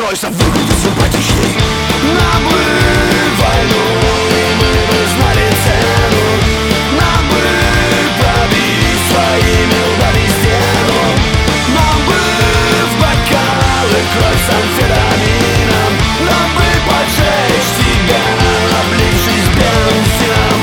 Бойся выглядеть симпатичней. Нам бы войну, и мы бы знали цену. Нам бы пробить своими лбами стену. Нам бы в бокалы кровь с амфетамином. Нам бы поджечь тебя, облившись бензином.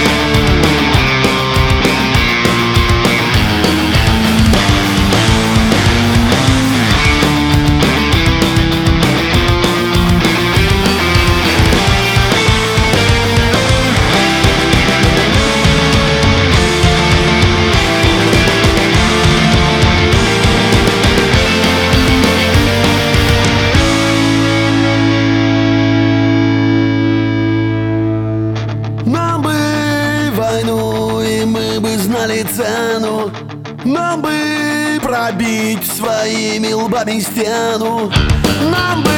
Нам бы войну, и мы бы знали цену. Нам бы пробить своими лбами стену. Нам бы